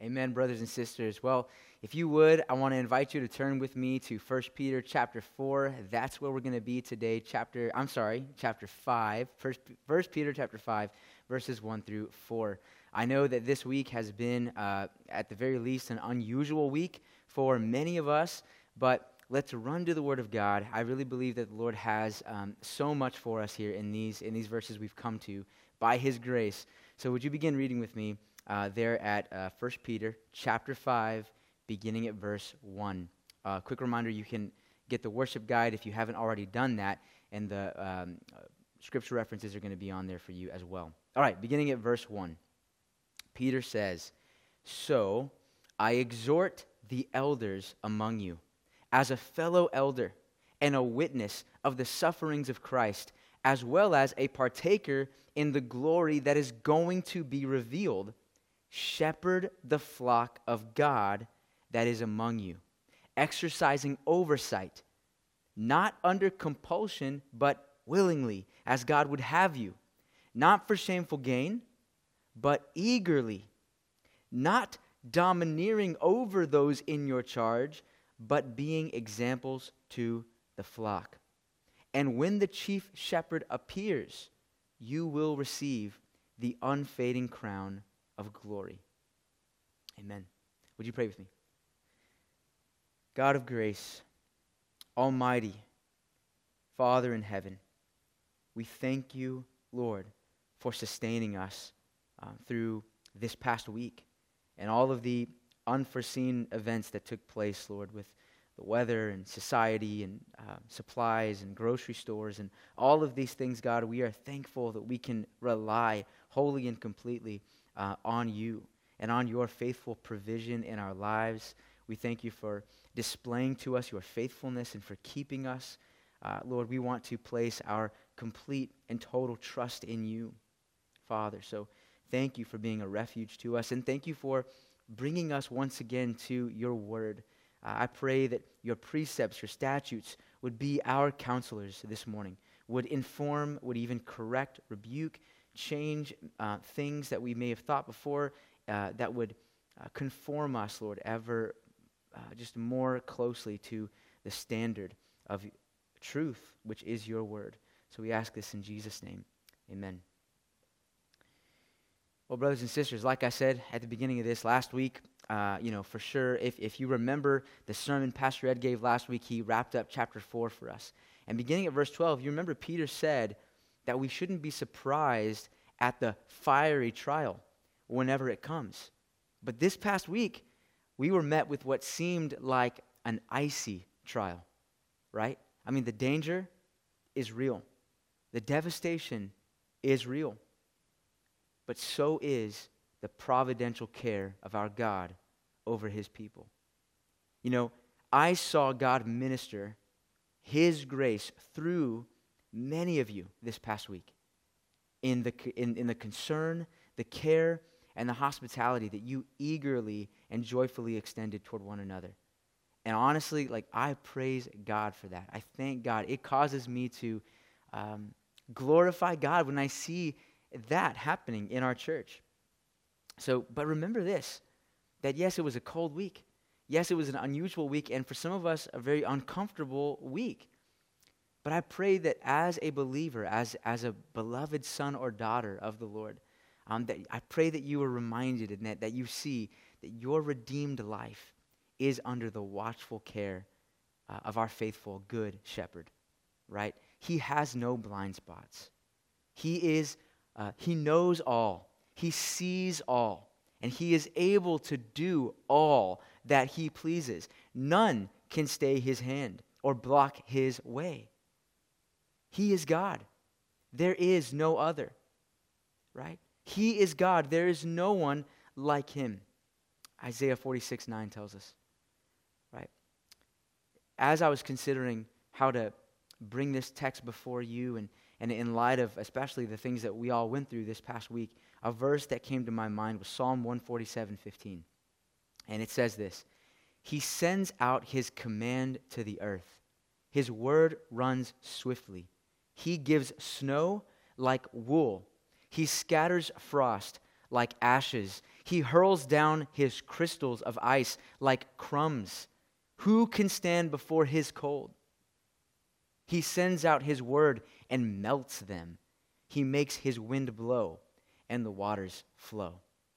Amen, brothers and sisters. Well, if you would, I want to invite you to turn with me to 1 Peter chapter 4. That's where we're going to be today. Chapter 5. First Peter chapter 5, verses 1 through 4. I know that this week has been, at the very least, an unusual week for many of us, but let's run to the Word of God. I really believe that the Lord has so much for us here in these verses we've come to by His grace. So would you begin reading with me there at 1 Peter chapter 5, beginning at verse 1. Quick reminder, you can get the worship guide if you haven't already done that, and the scripture references are going to be on there for you as well. All right, beginning at verse 1. Peter says, "So I exhort the elders among you, as a fellow elder and a witness of the sufferings of Christ, as well as a partaker in the glory that is going to be revealed. Shepherd the flock of God that is among you, exercising oversight, not under compulsion, but willingly, as God would have you, not for shameful gain, but eagerly, not domineering over those in your charge, but being examples to the flock. And when the chief shepherd appears, you will receive the unfading crown of glory." Amen. Would you pray with me? God of grace, Almighty Father in heaven, we thank you, Lord, for sustaining us through this past week and all of the unforeseen events that took place, Lord, with the weather and society and supplies and grocery stores and all of these things. God, we are thankful that we can rely wholly and completely on you and on your faithful provision in our lives. We thank you for displaying to us your faithfulness and for keeping us. Lord, we want to place our complete and total trust in you, Father. So thank you for being a refuge to us, and thank you for bringing us once again to your word. I pray that your precepts, your statutes would be our counselors this morning, would inform, would even correct, rebuke, change things that we may have thought before, that would conform us, Lord, ever just more closely to the standard of truth, which is your word. So we ask this in Jesus' name. Amen. Well, brothers and sisters, like I said at the beginning of this last week, for sure, if you remember the sermon Pastor Ed gave last week, he wrapped up chapter 4 for us. And beginning at verse 12, you remember Peter said that we shouldn't be surprised at the fiery trial whenever it comes. But this past week, we were met with what seemed like an icy trial, right? I mean, the danger is real. The devastation is real. But so is the providential care of our God over his people. You know, I saw God minister his grace through many of you this past week in the concern, the care, and the hospitality that you eagerly and joyfully extended toward one another. And honestly, I praise God for that. I thank God. It causes me to glorify God when I see that happening in our church. So, but remember this, that yes, it was a cold week. Yes, it was an unusual week, and for some of us, a very uncomfortable week. But I pray that as a believer, as a beloved son or daughter of the Lord, that I pray that you are reminded and that you see that your redeemed life is under the watchful care of our faithful, good shepherd, right? He has no blind spots. He knows all. He sees all. And he is able to do all that he pleases. None can stay his hand or block his way. He is God. There is no other, right? He is God. There is no one like him. Isaiah 46:9 tells us, right? As I was considering how to bring this text before you and in light of especially the things that we all went through this past week, a verse that came to my mind was Psalm 147:15. And it says this: "He sends out his command to the earth. His word runs swiftly. He gives snow like wool. He scatters frost like ashes. He hurls down his crystals of ice like crumbs. Who can stand before his cold? He sends out his word and melts them. He makes his wind blow and the waters flow.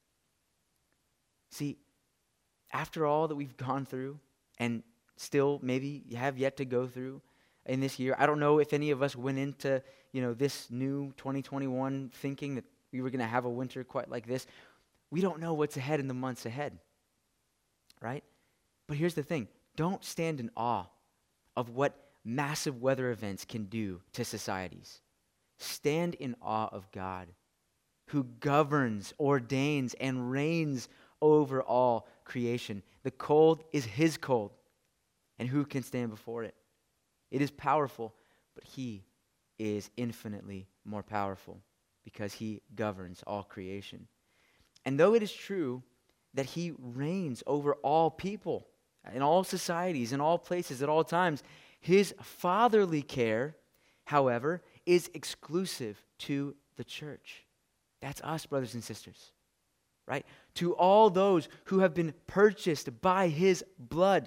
See, after all that we've gone through and still maybe have yet to go through in this year, I don't know if any of us went into, this new 2021 thinking that we were going to have a winter quite like this. We don't know what's ahead in the months ahead, right? But here's the thing. Don't stand in awe of what massive weather events can do to societies. Stand in awe of God, who governs, ordains, and reigns over all creation. The cold is his cold, and who can stand before it? It is powerful, but he is infinitely more powerful because he governs all creation. And though it is true that he reigns over all people, in all societies, in all places, at all times, his fatherly care, however, is exclusive to the church. That's us, brothers and sisters, right? To all those who have been purchased by his blood,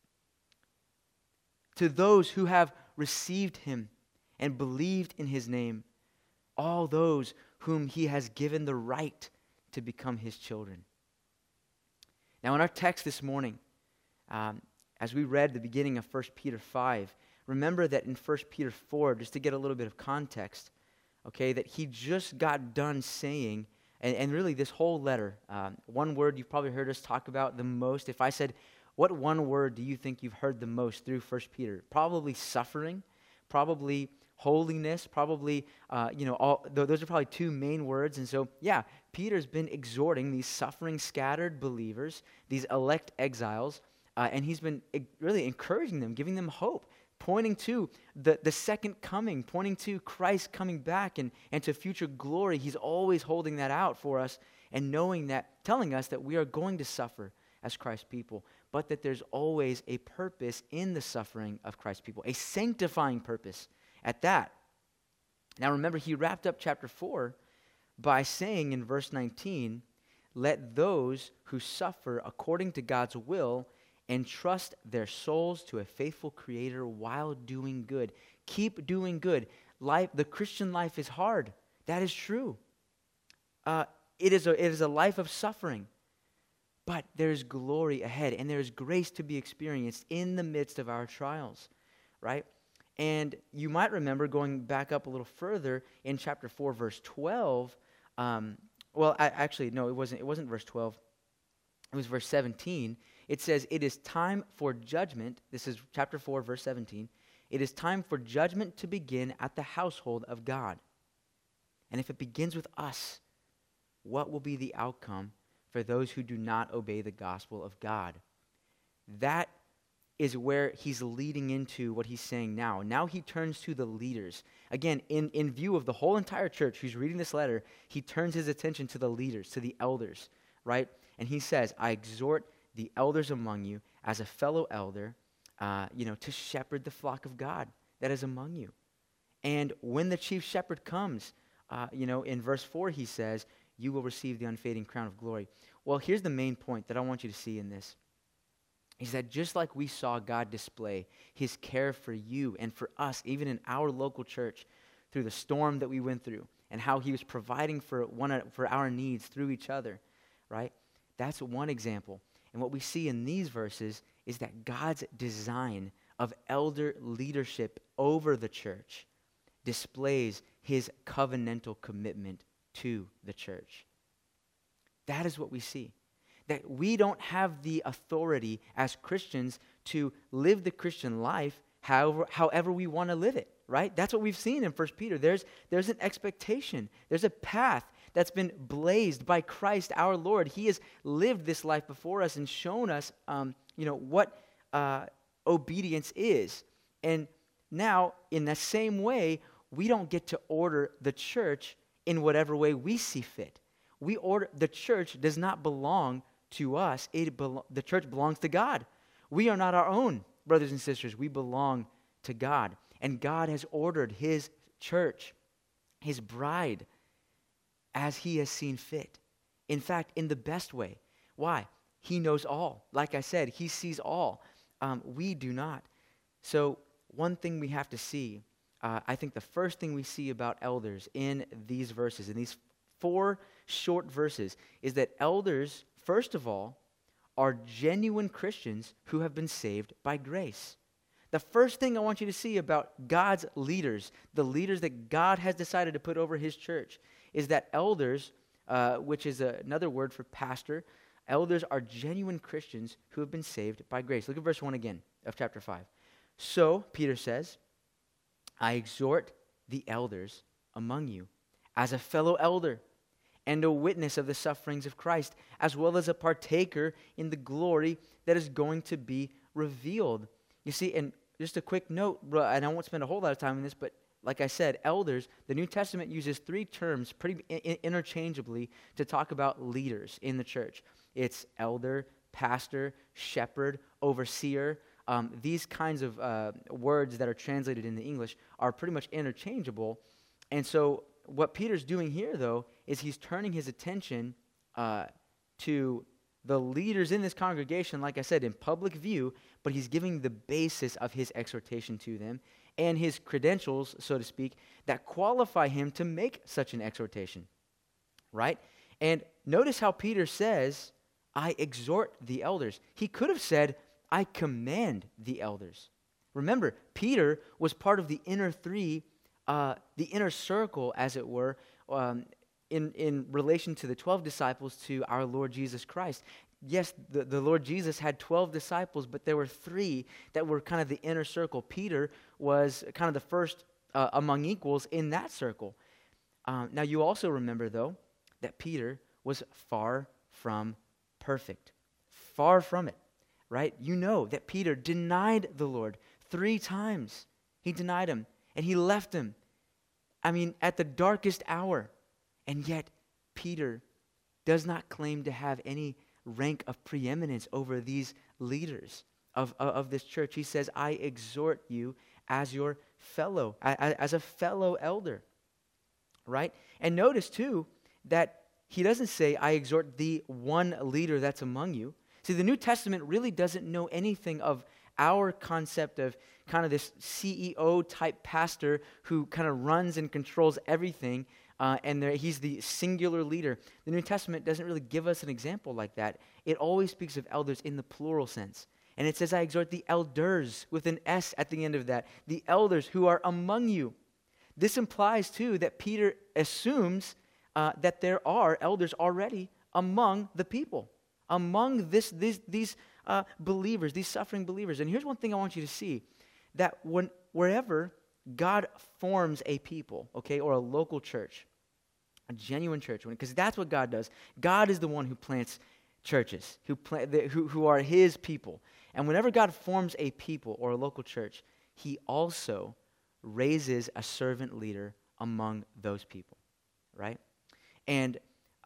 to those who have received him and believed in his name, all those whom he has given the right to become his children. Now, in our text this morning, as we read the beginning of 1 Peter 5, remember that in 1 Peter 4, just to get a little bit of context, okay, that he just got done saying, and really this whole letter, one word you've probably heard us talk about the most. If I said, what one word do you think you've heard the most through 1 Peter? Probably suffering, probably holiness, probably, those are probably two main words. And so, yeah, Peter's been exhorting these suffering, scattered believers, these elect exiles, and he's been really encouraging them, giving them hope, pointing to the second coming, pointing to Christ coming back and to future glory. He's always holding that out for us and knowing that, telling us that we are going to suffer as Christ's people, but that there's always a purpose in the suffering of Christ's people, a sanctifying purpose at that. Now remember, he wrapped up chapter 4 by saying in verse 19, let those who suffer according to God's will entrust their souls to a faithful Creator while doing good. Keep doing good. The Christian life is hard. That is true. It is a life of suffering. But there is glory ahead, and there is grace to be experienced in the midst of our trials, right? And you might remember going back up a little further in chapter 4, verse 12. It wasn't verse 12. It was verse 17. It says, it is time for judgment. This is chapter 4, verse 17. It is time for judgment to begin at the household of God. And if it begins with us, what will be the outcome for those who do not obey the gospel of God? That is where he's leading into what he's saying now. Now he turns to the leaders. Again, in view of the whole entire church who's reading this letter, he turns his attention to the leaders, to the elders, right? And he says, I exhort the elders among you as a fellow elder, to shepherd the flock of God that is among you. And when the chief shepherd comes, in verse 4 he says, you will receive the unfading crown of glory. Well, here's the main point that I want you to see in this, is that just like we saw God display his care for you and for us, even in our local church, through the storm that we went through, and how he was providing for our needs through each other, right? That's one example. And what we see in these verses is that God's design of elder leadership over the church displays his covenantal commitment to the church. That is what we see. That we don't have the authority as Christians to live the Christian life however we want to live it, right? That's what we've seen in 1 Peter. There's an expectation. There's a path that's been blazed by Christ our Lord. He has lived this life before us and shown us, what obedience is. And now, in the same way, we don't get to order the church in whatever way we see fit. The church does not belong to us. The church belongs to God. We are not our own, brothers and sisters. We belong to God. And God has ordered his church, his bride, as he has seen fit. In fact, in the best way. Why? He knows all. Like I said, he sees all. We do not. So one thing we have to see, I think the first thing we see about elders in these verses, in these 4 short verses, is that elders, first of all, are genuine Christians who have been saved by grace. The first thing I want you to see about God's leaders, the leaders that God has decided to put over his church, is that elders, which is another word for pastor, elders are genuine Christians who have been saved by grace. Look at verse 1 again of chapter 5. So, Peter says, I exhort the elders among you as a fellow elder and a witness of the sufferings of Christ, as well as a partaker in the glory that is going to be revealed. You see, and just a quick note, and I won't spend a whole lot of time on this, but like I said, elders, the New Testament uses 3 terms pretty interchangeably to talk about leaders in the church. It's elder, pastor, shepherd, overseer. These kinds of words that are translated into English are pretty much interchangeable. And so what Peter's doing here, though, is he's turning his attention to the leaders in this congregation, like I said, in public view, but he's giving the basis of his exhortation to them and his credentials, so to speak, that qualify him to make such an exhortation, right? And notice how Peter says, I exhort the elders. He could have said, I command the elders. Remember, Peter was part of the inner 3, the inner circle, as it were, in relation to the 12 disciples to our Lord Jesus Christ. Yes, the Lord Jesus had 12 disciples, but there were 3 that were kind of the inner circle. Peter was kind of the first among equals in that circle. Now, you also remember, though, that Peter was far from perfect. Far from it, right? You know that Peter denied the Lord 3 times. He denied him, and he left him, at the darkest hour. And yet, Peter does not claim to have any rank of preeminence over these leaders of this church. He says, I exhort you as your fellow, as a fellow elder, right? And notice, too, that he doesn't say, I exhort the one leader that's among you. See, the New Testament really doesn't know anything of our concept of kind of this CEO-type pastor who kind of runs and controls everything, and he's the singular leader. The New Testament doesn't really give us an example like that. It always speaks of elders in the plural sense. And it says, I exhort the elders, with an S at the end of that, the elders who are among you. This implies, too, that Peter assumes that there are elders already among the people, among these believers, these suffering believers. And here's one thing I want you to see, that wherever God forms a people, okay, or a local church, a genuine church, because that's what God does. God is the one who plants churches, who are his people. And whenever God forms a people or a local church, he also raises a servant leader among those people, right? And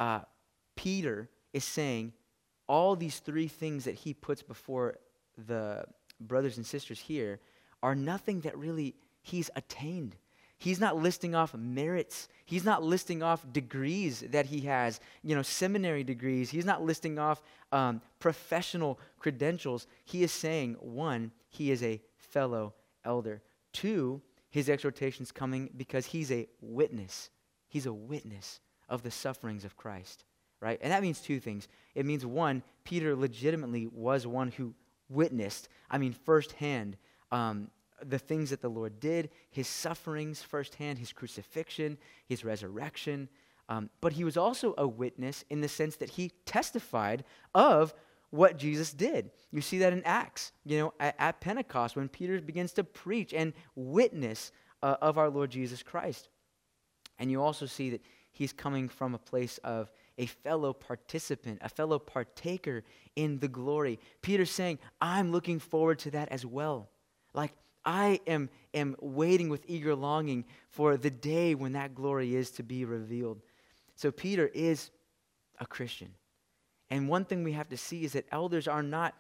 Peter is saying all these 3 things that he puts before the brothers and sisters here are nothing that really he's attained. He's not listing off merits. He's not listing off degrees that he has, seminary degrees. He's not listing off professional credentials. He is saying, 1, he is a fellow elder. 2, his exhortation's coming because he's a witness. He's a witness of the sufferings of Christ, right? And that means 2 things. It means, 1, Peter legitimately was one who witnessed, firsthand, the things that the Lord did, his sufferings firsthand, his crucifixion, his resurrection. But he was also a witness in the sense that he testified of what Jesus did. You see that in Acts, at Pentecost, when Peter begins to preach and witness of our Lord Jesus Christ. And you also see that he's coming from a place of a fellow participant, a fellow partaker in the glory. Peter's saying, I'm looking forward to that as well. Like, I am waiting with eager longing for the day when that glory is to be revealed. So Peter is a Christian. And one thing we have to see is that elders are not,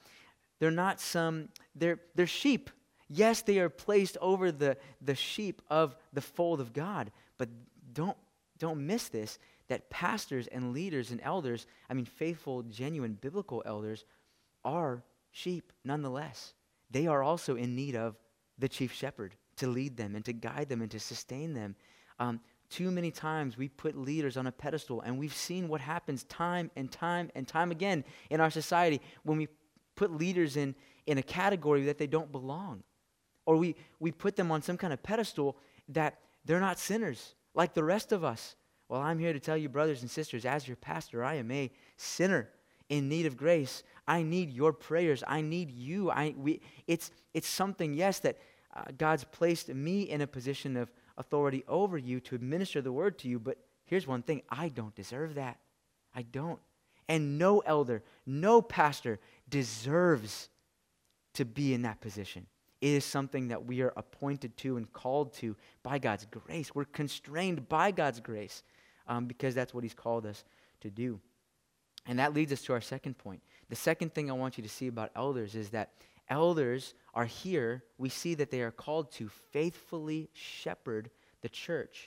they're sheep. Yes, they are placed over the sheep of the fold of God, but don't don't miss this, that pastors and leaders and elders, faithful, genuine, biblical elders are sheep nonetheless. They are also in need of the chief shepherd to lead them and to guide them and to sustain them. Too many times we put leaders on a pedestal, and we've seen what happens time and time and time again in our society when we put leaders in a category that they don't belong. Or we put them on some kind of pedestal that they're not sinners like the rest of us. Well, I'm here to tell you, brothers and sisters, as your pastor, I am a sinner in need of grace. I need your prayers. I need you. It's something, yes, that God's placed me in a position of authority over you to administer the word to you, but here's one thing, I don't deserve that. I don't. And no elder, no pastor deserves to be in that position. It is something that we are appointed to and called to by God's grace. We're constrained by God's grace because that's what he's called us to do. And that leads us to our second point. The second thing I want you to see about elders is that elders are here. We see that they are called to faithfully shepherd the church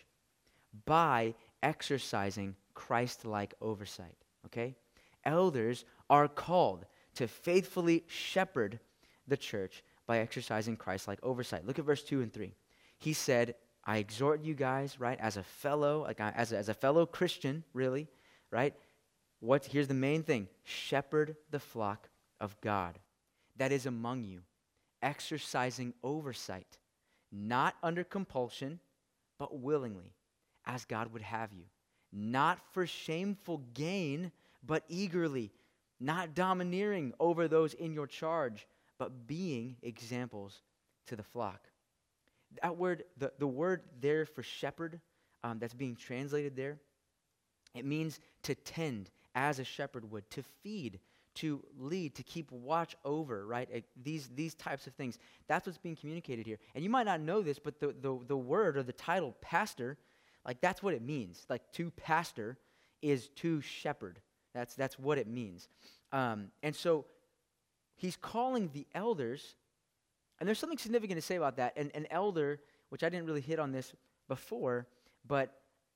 by exercising Christ-like oversight, okay? Elders are called to faithfully shepherd the church by exercising Christ-like oversight. Look at verse 2 and 3. He said, I exhort you guys, right, as a fellow, as a fellow Christian, really, right? Here's the main thing. Shepherd the flock of God that is among you, exercising oversight, not under compulsion, but willingly, as God would have you. Not for shameful gain, but eagerly, not domineering over those in your charge, but being examples to the flock. That word, the word there for shepherd, that's being translated there, it means to tend as a shepherd would, to feed, to lead, to keep watch over, right? These types of things. That's what's being communicated here. And you might not know this, but the word or the title pastor, like that's what it means. Like to pastor is to shepherd. That's what it means. And so he's calling the elders, and there's something significant to say about that. An elder, which I didn't really hit on this before, but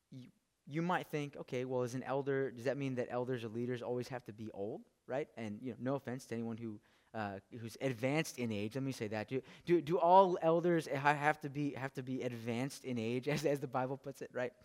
you might think, okay, well, as an elder, does that mean that elders or leaders always have to be old, right? And no offense to anyone who's advanced in age. Let me say that. Do all elders have to be advanced in age, as the Bible puts it, right?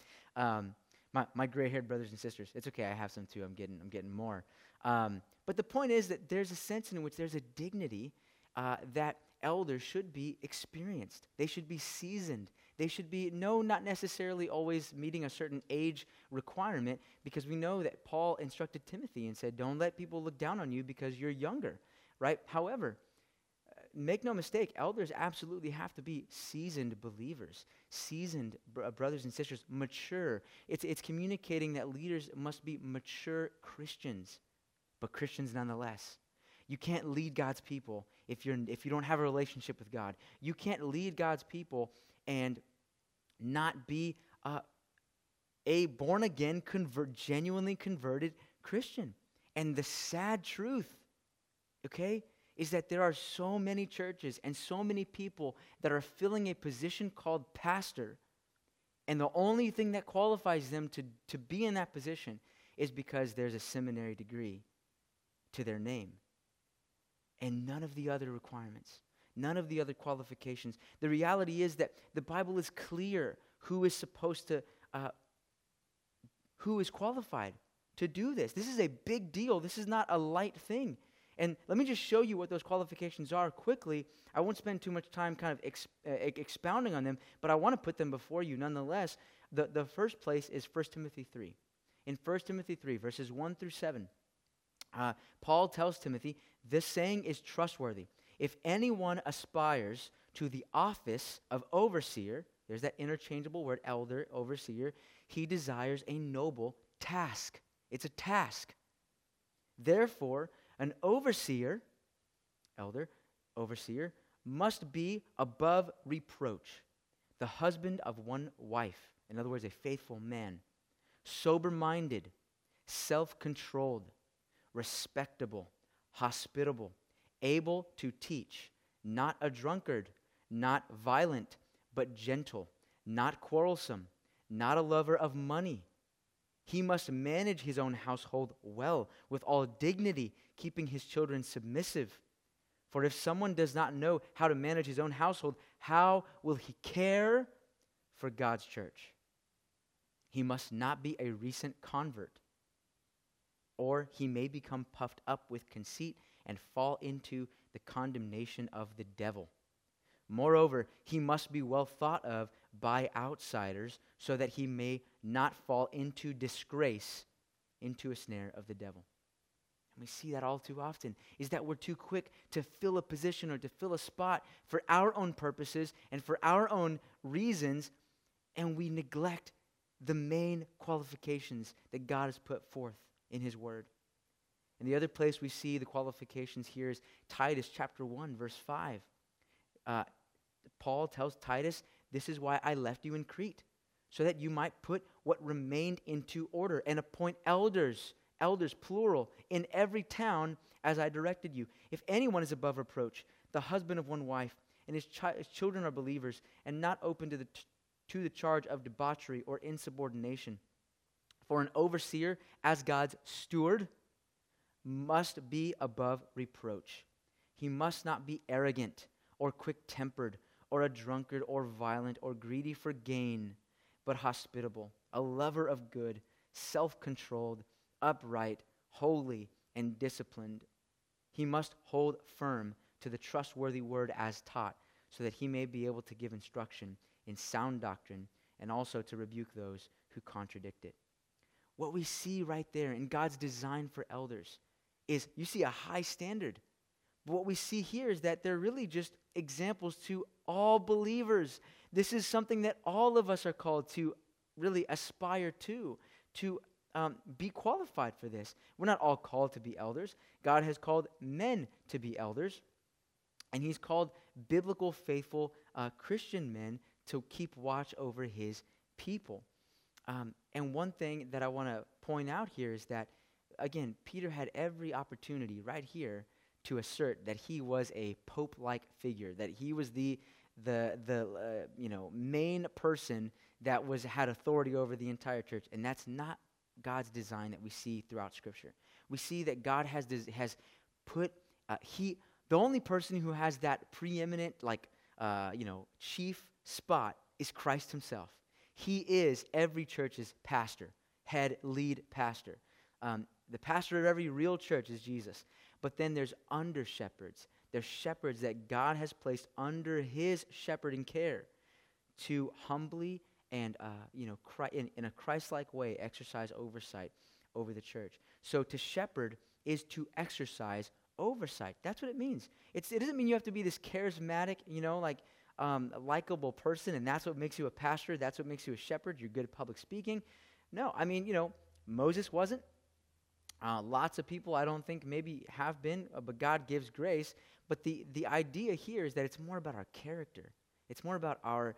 My gray-haired brothers and sisters. It's okay. I have some too. I'm getting more. But the point is that there's a sense in which there's a dignity that elders should be experienced. They should be seasoned. They should be, not necessarily always meeting a certain age requirement, because we know that Paul instructed Timothy and said, don't let people look down on you because you're younger, right? However, make no mistake, elders absolutely have to be seasoned believers, seasoned brothers and sisters, mature. It's communicating that leaders must be mature Christians, but Christians nonetheless. You can't lead God's people if you don't have a relationship with God. You can't lead God's people and not be a born-again, genuinely converted Christian. And the sad truth, okay, is that there are so many churches and so many people that are filling a position called pastor, and the only thing that qualifies them to be in that position is because there's a seminary degree to their name, and none of the other requirements. None of the other qualifications. The reality is that the Bible is clear who is supposed to, who is qualified to do this. This is a big deal. This is not a light thing. And let me just show you what those qualifications are quickly. I won't spend too much time kind of expounding on them, but I want to put them before you nonetheless. The first place is 1 Timothy 3. In 1 Timothy 3, verses 1 through 7, Paul tells Timothy, this saying is trustworthy. If anyone aspires to the office of overseer, there's that interchangeable word, elder, overseer, he desires a noble task. It's a task. Therefore, an overseer, elder, overseer, must be above reproach, the husband of one wife, in other words, a faithful man, sober-minded, self-controlled, respectable, hospitable, able to teach, not a drunkard, not violent, but gentle, not quarrelsome, not a lover of money. He must manage his own household well, with all dignity, keeping his children submissive. For if someone does not know how to manage his own household, how will he care for God's church? He must not be a recent convert, or he may become puffed up with conceit and fall into the condemnation of the devil. Moreover, he must be well thought of by outsiders, so that he may not fall into disgrace, into a snare of the devil. And we see that all too often, is that we're too quick to fill a position or to fill a spot for our own purposes and for our own reasons, and we neglect the main qualifications that God has put forth in his word. And the other place we see the qualifications here is Titus chapter 1, verse 5. Paul tells Titus, "This is why I left you in Crete, so that you might put what remained into order and appoint elders, plural, in every town as I directed you. If anyone is above reproach, the husband of one wife, and his children are believers, and not open to the charge of debauchery or insubordination. For an overseer, as God's steward, must be above reproach. He must not be arrogant or quick-tempered or a drunkard or violent or greedy for gain, but hospitable, a lover of good, self-controlled, upright, holy, and disciplined. He must hold firm to the trustworthy word as taught, so that he may be able to give instruction in sound doctrine and also to rebuke those who contradict it." What we see right there in God's design for elders is, you see a high standard. But what we see here is that they're really just examples to all believers. This is something that all of us are called to really aspire to be qualified for this. We're not all called to be elders. God has called men to be elders, and he's called biblical, faithful Christian men to keep watch over his people. And one thing that I want to point out here is that, again, Peter had every opportunity right here to assert that he was a pope-like figure, that he was the main person that had authority over the entire church, and that's not God's design that we see throughout Scripture. We see that God has put the only person who has that preeminent chief spot is Christ himself. He is every church's pastor, head, lead pastor. The pastor of every real church is Jesus. But then there's under-shepherds. There's shepherds that God has placed under his shepherding care to humbly and in a Christ-like way exercise oversight over the church. So to shepherd is to exercise oversight. That's what it means. It doesn't mean you have to be this charismatic, likable person, and that's what makes you a pastor. That's what makes you a shepherd. You're good at public speaking. No, I mean, Moses wasn't. Lots of people, I don't think, maybe have been, but God gives grace. But the idea here is that it's more about our character. It's more about our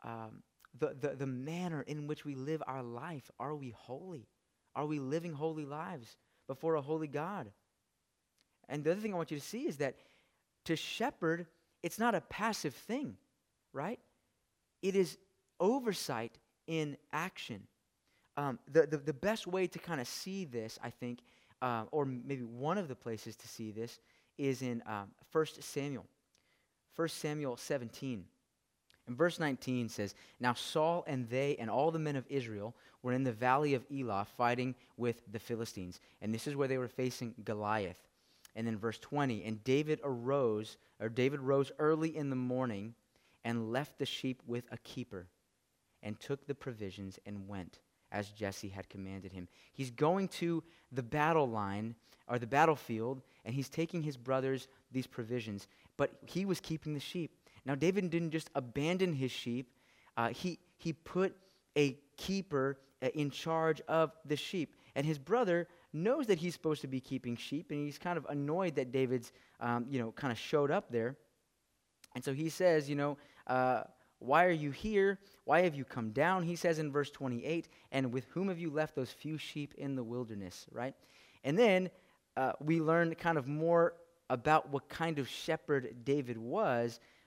the manner in which we live our life. Are we holy? Are we living holy lives before a holy God? And the other thing I want you to see is that to shepherd, it's not a passive thing, right? It is oversight in action. The best way to kind of see this, I think, or maybe one of the places to see this, is in 1 Samuel. 1 Samuel 17. And verse 19 says, "Now Saul and they and all the men of Israel were in the valley of Elah fighting with the Philistines." And this is where they were facing Goliath. And then verse 20, "And David rose early in the morning and left the sheep with a keeper and took the provisions and went, as Jesse had commanded him." He's going to the battle line, or the battlefield, and he's taking his brothers these provisions, but he was keeping the sheep. Now, David didn't just abandon his sheep. He put a keeper in charge of the sheep, and his brother knows that he's supposed to be keeping sheep, and he's kind of annoyed that David's, kind of showed up there. And so he says, "Why are you here? Why have you come down?" He says in verse 28, "And with whom have you left those few sheep in the wilderness?" Right? And then we learn kind of more about what kind of shepherd David was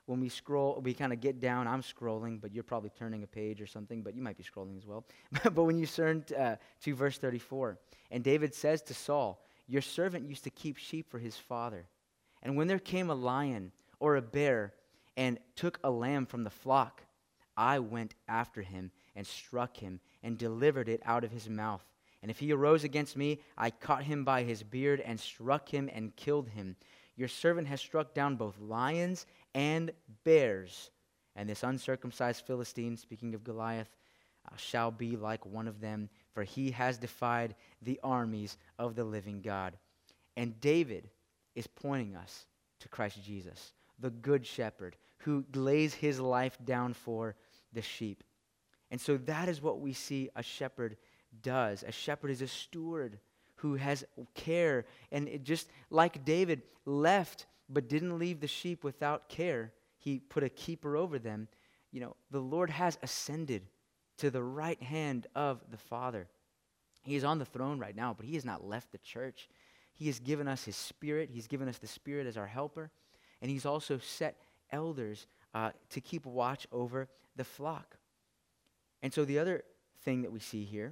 when we scroll, we kind of get down. I'm scrolling, but you're probably turning a page or something, but you might be scrolling as well. But when you turn to verse 34, and David says to Saul, "Your servant used to keep sheep for his father. And when there came a lion or a bear and took a lamb from the flock, I went after him and struck him and delivered it out of his mouth. And if he arose against me, I caught him by his beard and struck him and killed him. Your servant has struck down both lions and bears. And this uncircumcised Philistine," speaking of Goliath, "shall be like one of them, for he has defied the armies of the living God." And David is pointing us to Christ Jesus, the good shepherd, who lays his life down for the sheep. And so that is what we see a shepherd does. A shepherd is a steward who has care. And it just like David left but didn't leave the sheep without care, he put a keeper over them. You know, the Lord has ascended to the right hand of the Father. He is on the throne right now, but he has not left the church. He has given us his Spirit. He's given us the Spirit as our helper. And he's also set elders to keep watch over the flock. And so the other thing that we see here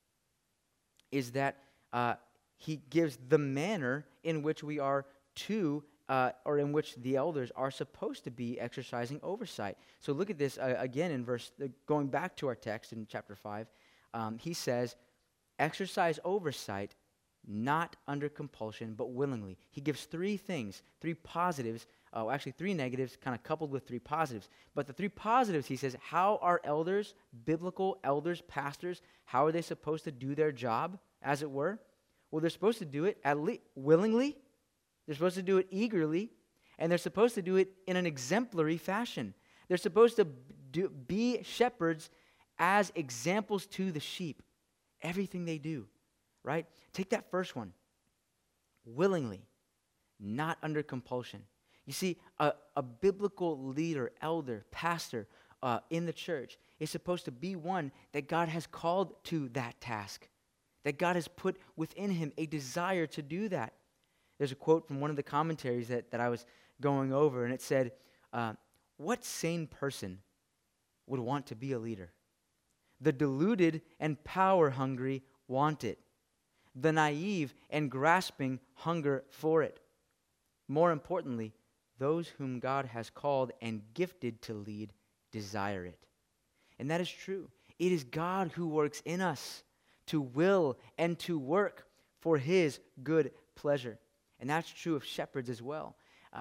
is that he gives the manner in which we are to, or in which the elders are supposed to be exercising oversight. So look at this again in going back to our text in chapter 5. He says, "Exercise oversight, not under compulsion, but willingly." He gives three things, three positives, actually three negatives, kind of coupled with three positives. But the three positives, he says, how are elders, biblical elders, pastors, how are they supposed to do their job, as it were? Well, they're supposed to do it willingly, they're supposed to do it eagerly, and they're supposed to do it in an exemplary fashion. They're supposed to be shepherds as examples to the sheep. Everything they do, right? Take that first one. Willingly, not under compulsion. You see, a biblical leader, elder, pastor in the church is supposed to be one that God has called to that task, that God has put within him a desire to do that. There's a quote from one of the commentaries that I was going over, and it said, "What sane person would want to be a leader? The deluded and power-hungry want it. The naive and grasping hunger for it. More importantly, those whom God has called and gifted to lead desire it." And that is true. It is God who works in us to will and to work for his good pleasure. And that's true of shepherds as well.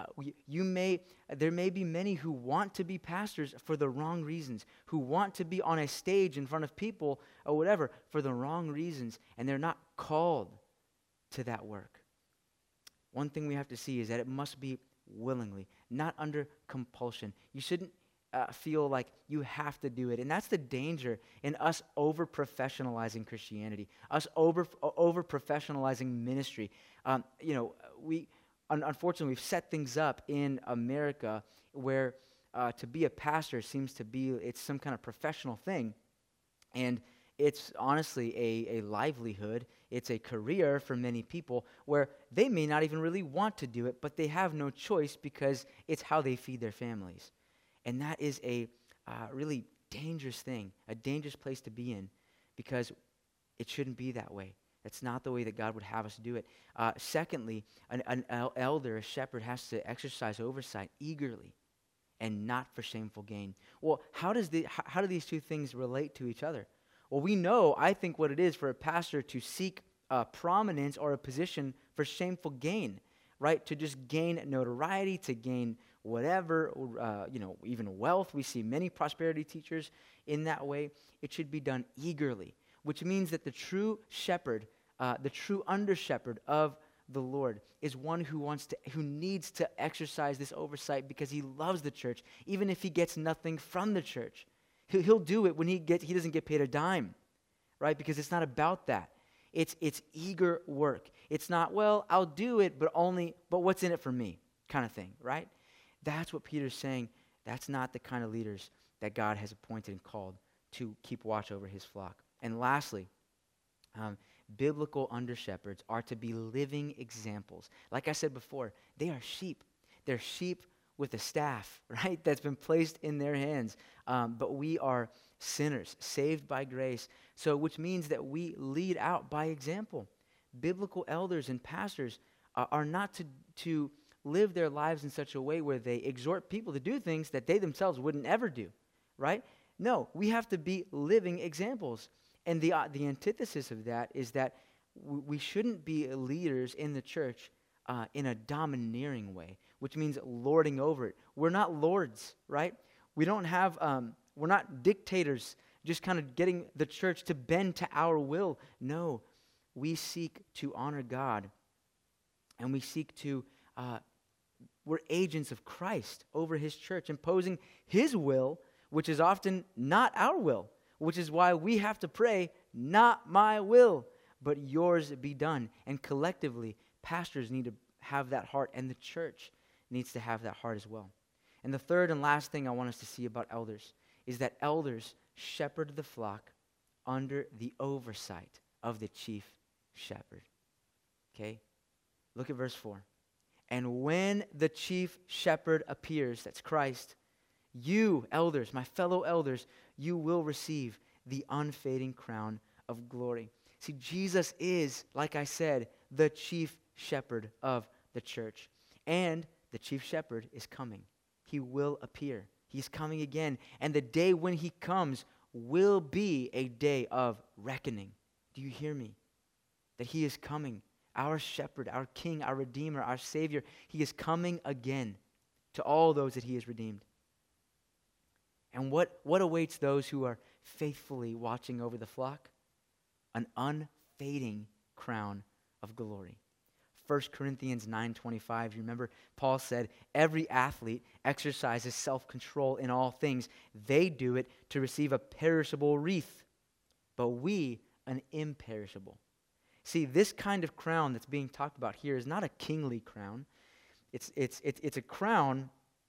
There may be many who want to be pastors for the wrong reasons, who want to be on a stage in front of people or whatever for the wrong reasons, and they're not called to that work. One thing we have to see is that it must be willingly, not under compulsion. You shouldn't feel like you have to do it. And that's the danger in us over-professionalizing Christianity, us over-professionalizing ministry. Unfortunately, we've set things up in America where to be a pastor seems to be, it's some kind of professional thing. And it's honestly a livelihood. It's a career for many people where they may not even really want to do it, but they have no choice because it's how they feed their families. And that is a really dangerous thing, a dangerous place to be in, because it shouldn't be that way. That's not the way that God would have us do it. Secondly, an elder, a shepherd, has to exercise oversight eagerly and not for shameful gain. Well, how do these two things relate to each other? Well, we know, I think, what it is for a pastor to seek prominence or a position for shameful gain, right? To just gain notoriety, to gain whatever, even wealth. We see many prosperity teachers in that way. It should be done eagerly, which means that the true shepherd, the true under-shepherd of the Lord is one who needs to exercise this oversight because he loves the church, even if he gets nothing from the church. He'll do it when he doesn't get paid a dime, right? Because it's not about that. It's eager work. It's not, well, I'll do it, but what's in it for me kind of thing, right? That's what Peter's saying. That's not the kind of leaders that God has appointed and called to keep watch over his flock. And lastly, biblical under-shepherds are to be living examples. Like I said before, they are sheep. They're sheep with a staff, right, that's been placed in their hands. But we are sinners, saved by grace. So, which means that we lead out by example. Biblical elders and pastors are not to live their lives in such a way where they exhort people to do things that they themselves wouldn't ever do, right? No, we have to be living examples. And the antithesis of that is that we shouldn't be leaders in the church in a domineering way, which means lording over it. We're not lords, right? We don't have, we're not dictators just kind of getting the church to bend to our will. No, we seek to honor God, and we seek to, we're agents of Christ over his church, imposing his will, which is often not our will, which is why we have to pray, not my will, but yours be done. And collectively, pastors need to have that heart, and the church needs to have that heart as well. And the third and last thing I want us to see about elders is that elders shepherd the flock under the oversight of the chief shepherd. Okay? Look at verse 4. And when the chief shepherd appears, that's Christ, you, elders, my fellow elders, you will receive the unfading crown of glory. See, Jesus is, like I said, the chief shepherd of the church. And the chief shepherd is coming. He will appear. He's coming again. And the day when he comes will be a day of reckoning. Do you hear me? That he is coming. Our shepherd, our king, our redeemer, our savior. He is coming again to all those that he has redeemed. And what awaits those who are faithfully watching over the flock? An unfading crown of glory. 1 Corinthians 9:25, you remember Paul said, every athlete exercises self-control in all things. They do it to receive a perishable wreath, but we an imperishable. See, this kind of crown that's being talked about here is not a kingly crown. It's a crown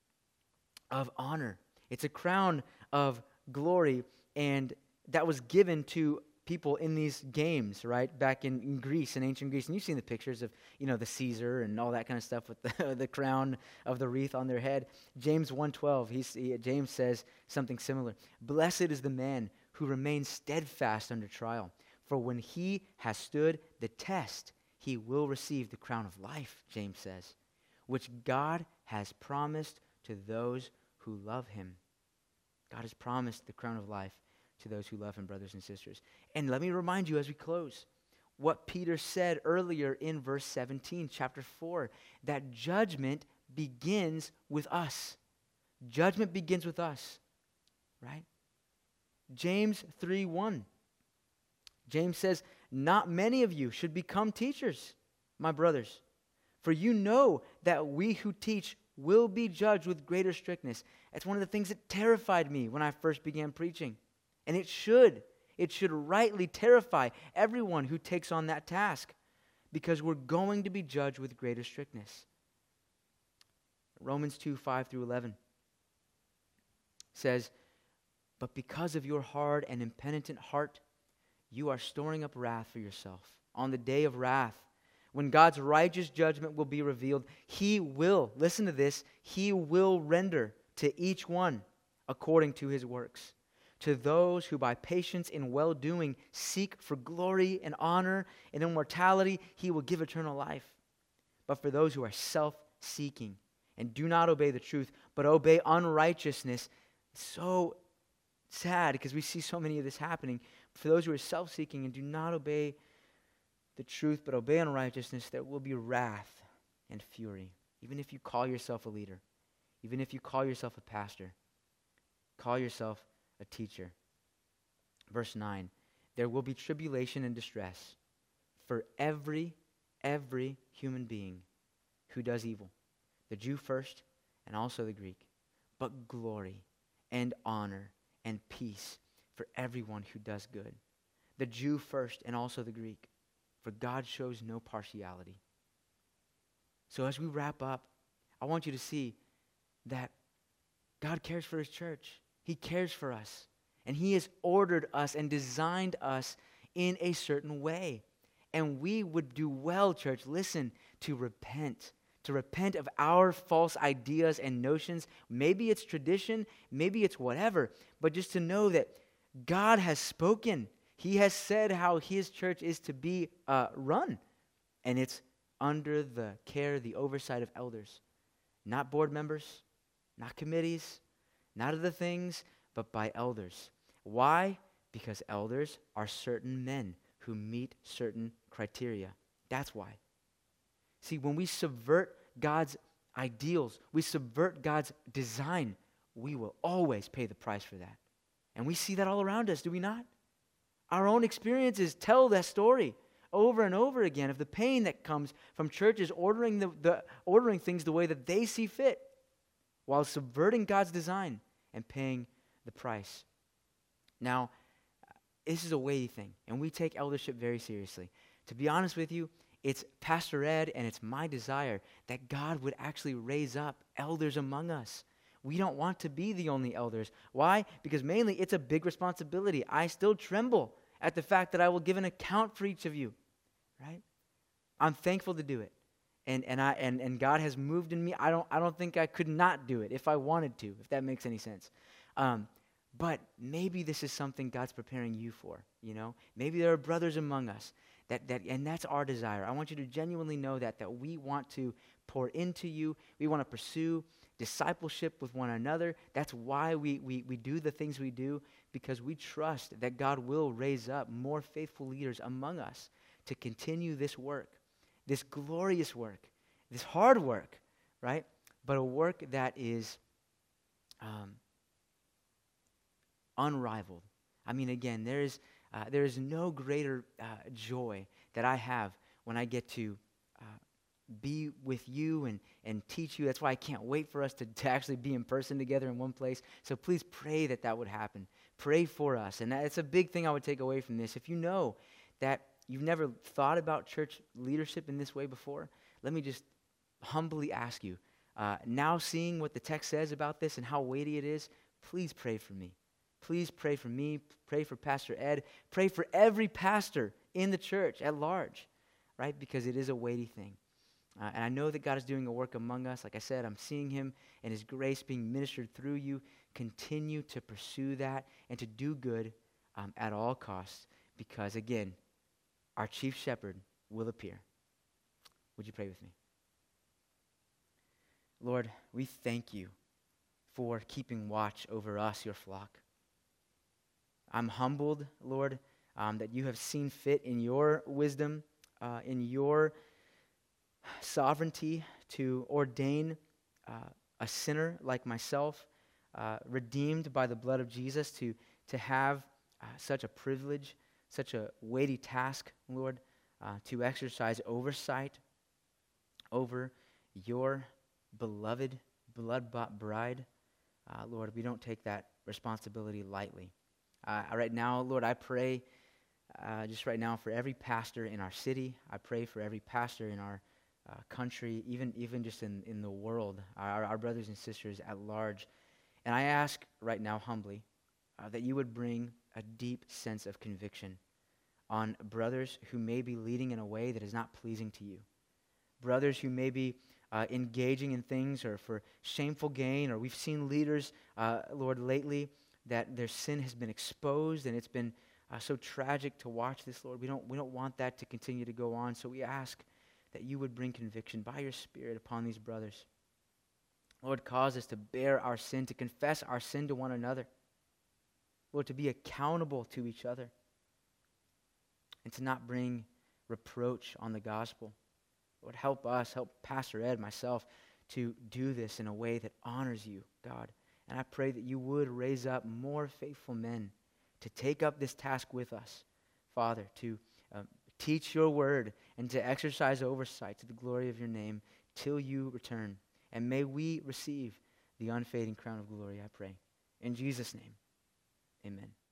of honor. It's a crown of glory, and that was given to people in these games, right, back in Greece, in ancient Greece. And you've seen the pictures of, the Caesar and all that kind of stuff with the crown of the wreath on their head. James 1:12, James says something similar. Blessed is the man who remains steadfast under trial, for when he has stood the test, he will receive the crown of life, James says, which God has promised to those who love him. God has promised the crown of life to those who love him, brothers and sisters. And let me remind you as we close what Peter said earlier in verse 17, chapter 4, that judgment begins with us. Judgment begins with us, right? James 3:1. James says, not many of you should become teachers, my brothers, for you know that we who teach will be judged with greater strictness. That's one of the things that terrified me when I first began preaching. And it should rightly terrify everyone who takes on that task, because we're going to be judged with greater strictness. Romans 2:5-11 says, but because of your hard and impenitent heart, you are storing up wrath for yourself on the day of wrath. When God's righteous judgment will be revealed, he will, listen to this, he will render to each one according to his works. To those who by patience in well-doing seek for glory and honor and immortality, he will give eternal life. But for those who are self-seeking and do not obey the truth, but obey unrighteousness, it's so sad because we see so many of this happening. For those who are self-seeking and do not obey the truth, but obey unrighteousness, there will be wrath and fury. Even if you call yourself a leader, even if you call yourself a pastor, call yourself a teacher. Verse 9, there will be tribulation and distress for every human being who does evil, the Jew first and also the Greek, but glory and honor and peace for everyone who does good, the Jew first and also the Greek, for God shows no partiality. So as we wrap up, I want you to see that God cares for his church. He cares for us. And he has ordered us and designed us in a certain way. And we would do well, church, listen, to repent, to repent of our false ideas and notions. Maybe it's tradition, maybe it's whatever, but just to know that God has spoken. He has said how his church is to be run, and it's under the care, the oversight of elders, not board members, not committees, not other things, but by elders. Why? Because elders are certain men who meet certain criteria. That's why. See, when we subvert God's ideals, we subvert God's design, we will always pay the price for that. And we see that all around us, do we not? Our own experiences tell that story over and over again of the pain that comes from churches ordering ordering things the way that they see fit, while subverting God's design and paying the price. Now, this is a weighty thing, and we take eldership very seriously. To be honest with you, it's Pastor Ed and it's my desire that God would actually raise up elders among us. We don't want to be the only elders. Why? Because mainly it's a big responsibility. I still tremble at the fact that I will give an account for each of you, right? I'm thankful to do it. And God has moved in me. I don't think I could not do it if I wanted to, if that makes any sense. But maybe this is something God's preparing you for, you know? Maybe there are brothers among us and that's our desire. I want you to genuinely know that we want to pour into you. We want to pursue discipleship with one another. That's why we do the things we do, because we trust that God will raise up more faithful leaders among us to continue this work, this glorious work, this hard work, right? But a work that is unrivaled. I mean, again, there is no greater joy that I have when I get to be with you and teach you. That's why I can't wait for us to actually be in person together in one place. So please pray that would happen. Pray for us. And it's a big thing I would take away from this. If you know that you've never thought about church leadership in this way before, let me just humbly ask you, now seeing what the text says about this and how weighty it is, please pray for me. Please pray for me, pray for Pastor Ed, pray for every pastor in the church at large, right? Because it is a weighty thing. And I know that God is doing a work among us. Like I said, I'm seeing him and his grace being ministered through you. Continue to pursue that and to do good at all costs, because, again, our chief shepherd will appear. Would you pray with me? Lord, we thank you for keeping watch over us, your flock. I'm humbled, Lord, that you have seen fit in your wisdom, in your sovereignty to ordain a sinner like myself, redeemed by the blood of Jesus, to have such a privilege, such a weighty task, Lord, to exercise oversight over your beloved, blood-bought bride. Lord, we don't take that responsibility lightly. Right now, Lord, I pray just right now for every pastor in our city. I pray for every pastor in our country, even just in the world, our brothers and sisters at large. And I ask right now humbly that you would bring a deep sense of conviction on brothers who may be leading in a way that is not pleasing to you. Brothers who may be engaging in things or for shameful gain, or we've seen leaders, Lord, lately that their sin has been exposed, and it's been so tragic to watch this, Lord. We don't want that to continue to go on, so we ask that you would bring conviction by your Spirit upon these brothers. Lord, cause us to bear our sin, to confess our sin to one another. Lord, to be accountable to each other, and to not bring reproach on the gospel. Lord, help us, help Pastor Ed, myself, to do this in a way that honors you, God. And I pray that you would raise up more faithful men to take up this task with us, Father, to teach your word and to exercise oversight to the glory of your name till you return. And may we receive the unfading crown of glory, I pray. In Jesus' name, amen.